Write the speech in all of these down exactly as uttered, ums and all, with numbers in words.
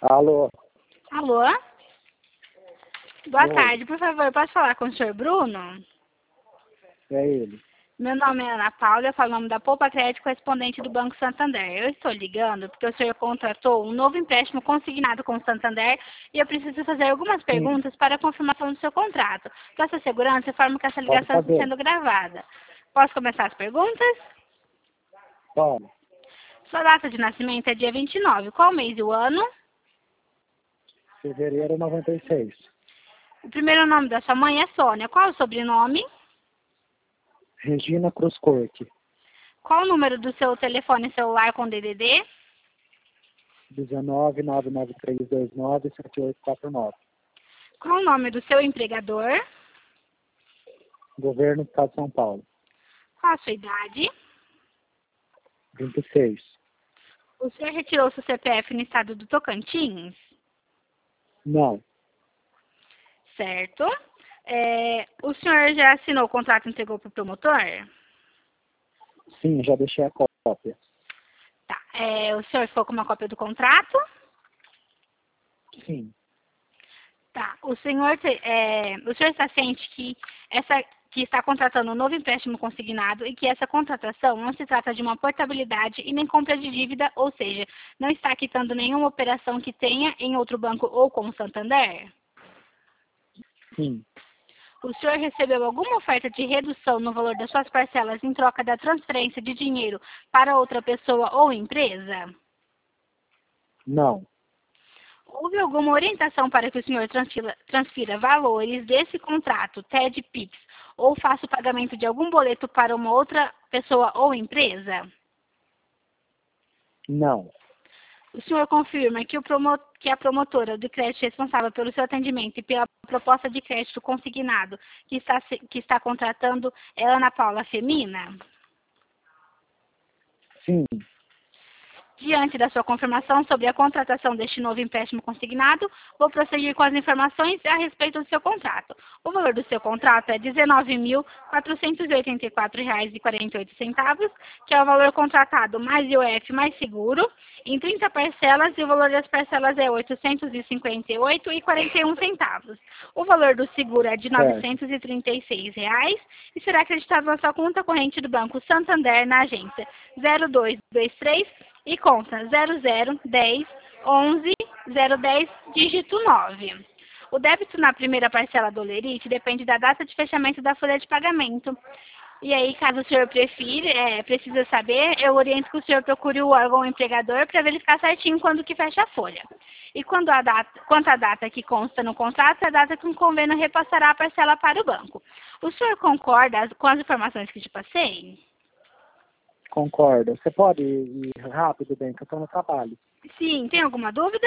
Alô? Alô? Boa Oi. tarde, por favor, posso falar com o senhor Bruno? É ele. Meu nome é Ana Paula, eu falo o nome da Poupa Crédito correspondente do Banco Santander. Eu estou ligando porque o senhor contratou um novo empréstimo consignado com o Santander e eu preciso fazer algumas Sim, perguntas para a confirmação do seu contrato. Para sua segurança, informo que essa pode ligação está fazer. sendo gravada. Posso começar as perguntas? Pode. Sua data de nascimento é dia vinte e nove. Qual mês e o ano? Fevereiro noventa e seis. O primeiro nome da sua mãe é Sônia. Qual o sobrenome? Regina Cruz Corte. Qual o número do seu telefone celular com D D D? dezenove, nove nove três dois nove, sete oito quatro nove. Qual o nome do seu empregador? Governo do Estado de São Paulo. Qual a sua idade? vinte e seis. O senhor retirou seu C P F no estado do Tocantins? Não. Certo. É, o senhor já assinou o contrato e entregou para o promotor? Sim, já deixei a cópia. Tá. É, o senhor ficou com uma cópia do contrato? Sim. Tá. O senhor, te- é, o senhor está ciente que, essa, que está contratando um novo empréstimo consignado e que essa contratação não se trata de uma portabilidade e nem compra de dívida, ou seja, não está quitando nenhuma operação que tenha em outro banco ou com o Santander? Sim. O senhor recebeu alguma oferta de redução no valor das suas parcelas em troca da transferência de dinheiro para outra pessoa ou empresa? Não. Houve alguma orientação para que o senhor transfira, transfira valores desse contrato, T E D Pix, ou faça o pagamento de algum boleto para uma outra pessoa ou empresa? Não. O senhor confirma que, o promo, que a promotora do crédito responsável pelo seu atendimento e pela proposta de crédito consignado que está, se- que está contratando é Ana Paula Femina? Sim. Diante da sua confirmação sobre a contratação deste novo empréstimo consignado, vou prosseguir com as informações a respeito do seu contrato. O valor do seu contrato é dezenove mil quatrocentos e oitenta e quatro reais e quarenta e oito centavos, que é o valor contratado mais I O F mais seguro, em trinta parcelas, e o valor das parcelas é oitocentos e cinquenta e oito reais e quarenta e um centavos. O valor do seguro é de Certo. novecentos e trinta e seis reais e será acreditado na sua conta corrente do Banco Santander na agência zero dois dois três e conta zero zero dez onze zero dez dígito nove. O débito na primeira parcela do Lerite depende da data de fechamento da folha de pagamento. E aí, caso o senhor prefira, é, precisa saber, eu oriento que o senhor procure o órgão empregador para verificar certinho quando que fecha a folha. E quando a data, quanto à data que consta no contrato, é a data que o convênio repassará a parcela para o banco. O senhor concorda com as informações que te passei? Concordo. Você pode ir rápido, bem, que eu estou no trabalho. Sim, tem alguma dúvida?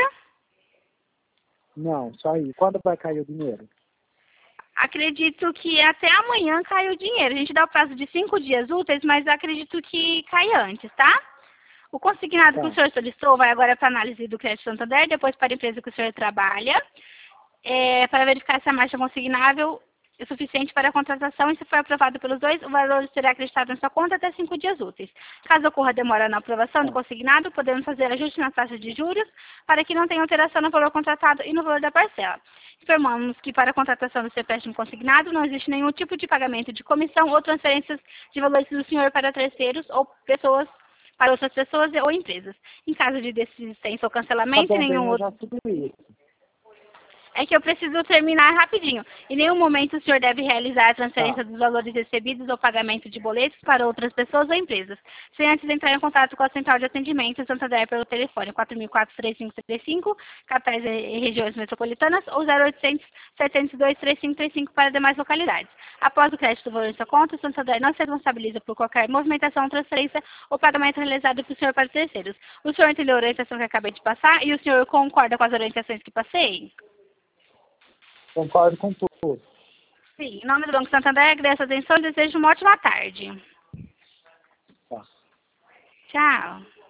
Não, só aí. Quando vai cair o dinheiro? Acredito que até amanhã cai o dinheiro. A gente dá o prazo de cinco dias úteis, mas acredito que cai antes, tá? O consignado que o Tá. senhor solicitou vai agora para análise do Crédito Santander, depois para a empresa que o senhor trabalha, é, para verificar se a marcha consignável é suficiente para a contratação e se for aprovado pelos dois, o valor será acreditado na sua conta até cinco dias úteis. Caso ocorra demora na aprovação do Tá. consignado, podemos fazer ajuste na taxa de juros para que não tenha alteração no valor contratado e no valor da parcela. Informamos que para a contratação do seu empréstimo consignado não existe nenhum tipo de pagamento de comissão ou transferências de valores do senhor para terceiros ou pessoas para outras pessoas ou empresas. Em caso de desistência ou Tá cancelamento, bom, bem, nenhum eu outro. já subi isso. É que eu preciso terminar rapidinho. Em nenhum momento o senhor deve realizar a Tá. transferência dos valores recebidos ou pagamento de boletos para outras pessoas ou empresas, sem antes entrar em contato com a central de atendimento Santander pelo telefone quatro mil e quatro, três cinco três cinco, capitais e regiões metropolitanas, ou zero oitocentos, setecentos e dois, três cinco três cinco para demais localidades. Após o crédito do valor em sua conta, o Santander não se responsabiliza por qualquer movimentação, transferência ou pagamento realizado pelo senhor para terceiros. O senhor entendeu a orientação que eu acabei de passar e o senhor concorda com as orientações que passei? Concordo com tudo. Sim, em nome do Banco Santander, agradeço a atenção e desejo uma ótima tarde. Tá. Tchau.